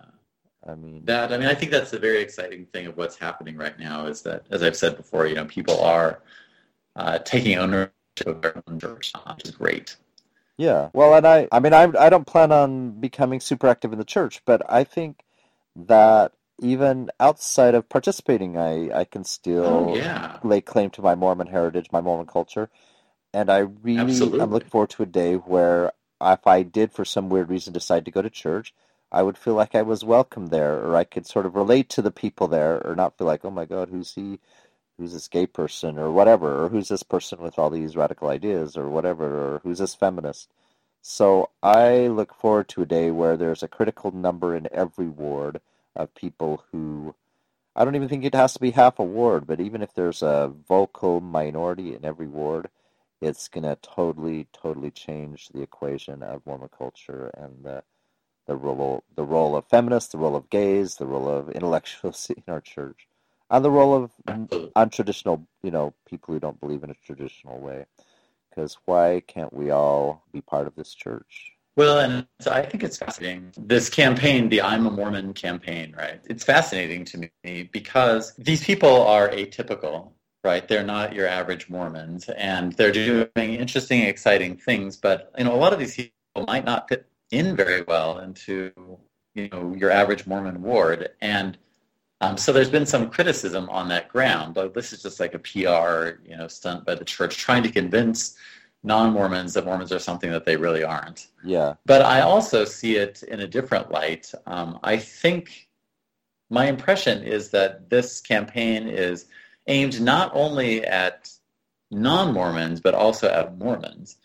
I mean, I think that's the very exciting thing of what's happening right now is that, as I've said before, people are taking ownership of their own church, which is great. Yeah. Well, and I don't plan on becoming super active in the church, but I think that even outside of participating, I can still lay claim to my Mormon heritage, my Mormon culture, and I really I'm looking forward to a day where if I did for some weird reason decide to go to church, I would feel like I was welcome there, or I could sort of relate to the people there, or not feel like, oh my God, who's this gay person, or whatever, or who's this person with all these radical ideas, or whatever, or who's this feminist. So I look forward to a day where there's a critical number in every ward of people who, I don't even think it has to be half a ward, but even if there's a vocal minority in every ward, it's going to totally, totally change the equation of Mormon culture and the role of feminists, the role of gays, the role of intellectuals in our church, and the role of untraditional, people who don't believe in a traditional way. Because why can't we all be part of this church? Well, and so I think it's fascinating. This campaign, the I'm a Mormon campaign, right? It's fascinating to me because these people are atypical, right? They're not your average Mormons, and they're doing interesting, exciting things. But, a lot of these people might not fit in very well into, your average Mormon ward. And so there's been some criticism on that ground. Like, this is just like a PR, stunt by the church trying to convince non-Mormons that Mormons are something that they really aren't. Yeah. But I also see it in a different light. I think my impression is that this campaign is aimed not only at non-Mormons, but also at Mormons.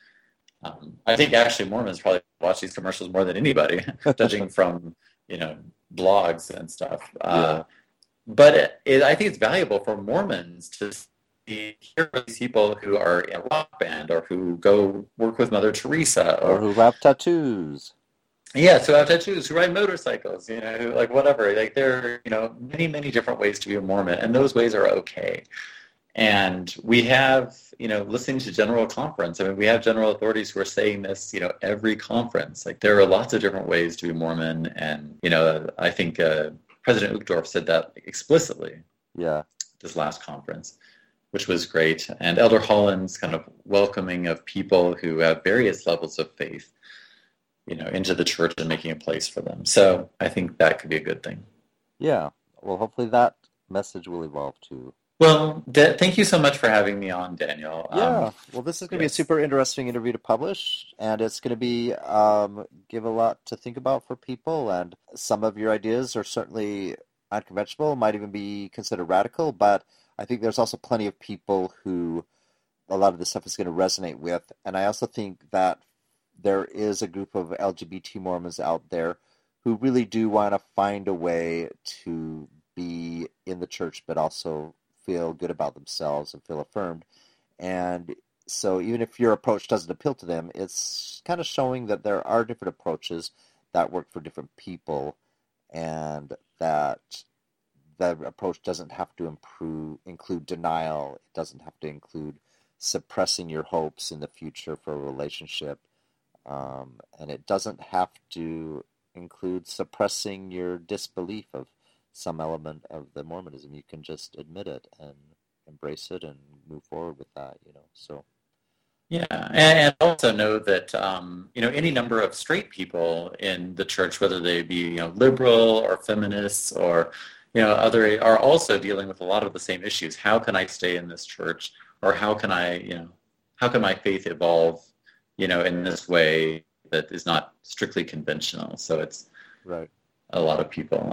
I think actually Mormons probably watch these commercials more than anybody, judging from, blogs and stuff. Yeah. But I think it's valuable for Mormons to hear these people who are in a rock band or who go work with Mother Teresa. Or who have tattoos. Yes, who have tattoos, who ride motorcycles, who, like whatever. Like there are, many, many different ways to be a Mormon, and those ways are okay. And we have, listening to General Conference, we have general authorities who are saying this, every conference. Like there are lots of different ways to be Mormon, and, I think President Uchtdorf said that explicitly. Yeah. This last conference, which was great. And Elder Holland's kind of welcoming of people who have various levels of faith, into the church and making a place for them. So I think that could be a good thing. Yeah. Well, hopefully that message will evolve too. Well, thank you so much for having me on, Daniel. Yeah. Well, this is going to be a super interesting interview to publish, and it's going to be give a lot to think about for people. And some of your ideas are certainly unconventional, might even be considered radical, but I think there's also plenty of people who a lot of this stuff is going to resonate with. And I also think that there is a group of LGBT Mormons out there who really do want to find a way to be in the church, but also feel good about themselves and feel affirmed. And so even if your approach doesn't appeal to them, it's kind of showing that there are different approaches that work for different people, and that the approach doesn't have to include denial. It doesn't have to include suppressing your hopes in the future for a relationship. And it doesn't have to include suppressing your disbelief of some element of the Mormonism. You can just admit it and embrace it and move forward with that, So Yeah, and also know that any number of straight people in the church, whether they be liberal or feminists or other, are also dealing with a lot of the same issues. How can I stay in this church, or how can how can my faith evolve, in this way that is not strictly conventional? So it's Right. a lot of people.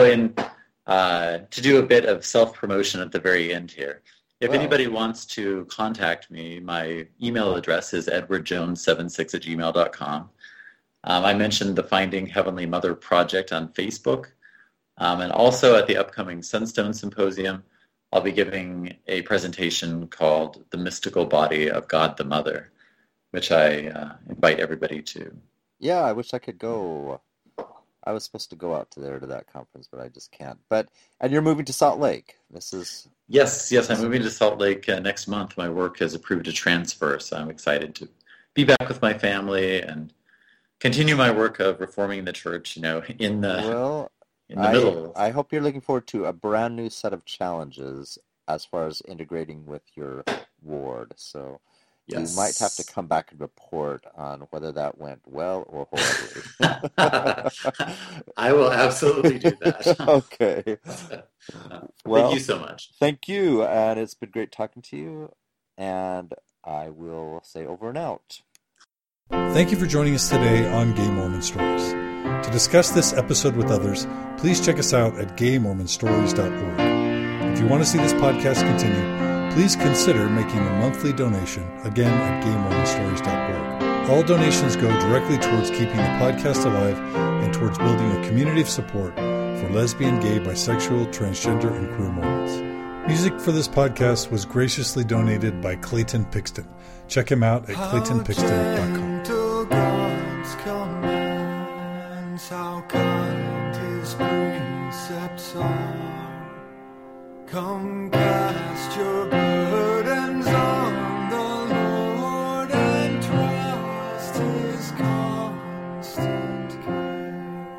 To do a bit of self-promotion at the very end here. If anybody wants to contact me, my email address is edwardjones76@gmail.com. I mentioned the Finding Heavenly Mother project on Facebook. And also at the upcoming Sunstone Symposium, I'll be giving a presentation called The Mystical Body of God the Mother, which I invite everybody to. Yeah, I wish I could go. I was supposed to go out to that conference, but I just can't. And you're moving to Salt Lake. Yes, I'm moving to Salt Lake next month. My work has approved a transfer, so I'm excited to be back with my family and continue my work of reforming the church, in the middle. I hope you're looking forward to a brand new set of challenges as far as integrating with your ward. So yes. You might have to come back and report on whether that went well or horribly. I will absolutely do that. Okay. Thank you so much. Thank you, and it's been great talking to you, and I will say over and out. Thank you for joining us today on Gay Mormon Stories. To discuss this episode with others, please check us out at gaymormonstories.org. If you want to see this podcast continue, please consider making a monthly donation, again at gaymormonstories.org. All donations go directly towards keeping the podcast alive and towards building a community of support for lesbian, gay, bisexual, transgender, and queer Mormons. Music for this podcast was graciously donated by Clayton Pixton. Check him out at claytonpixton.com. How kind his precepts are. Come cast your burdens on the Lord and trust his constant care.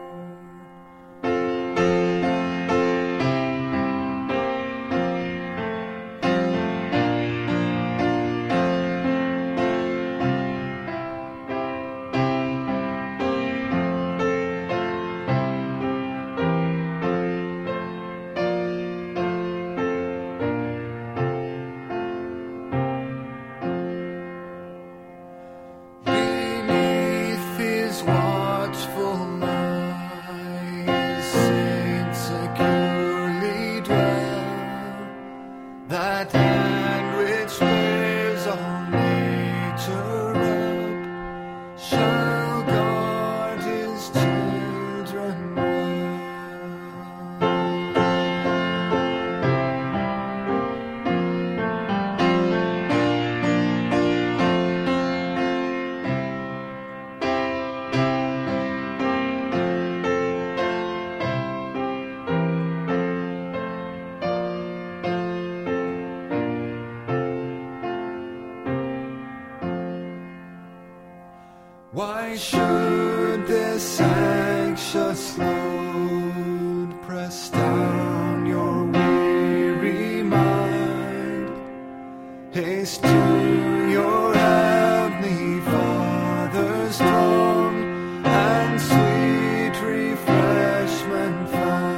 Why should this anxious load press down your weary mind? Haste to your heavenly Father's throne and sweet refreshment find.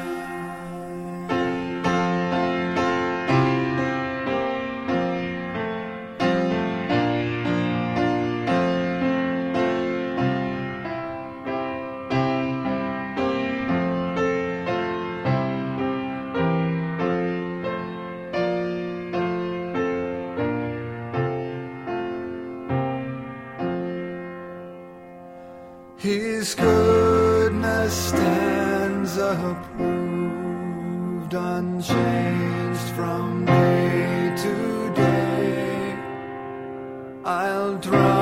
His goodness stands approved, unchanged from day to day. I'll draw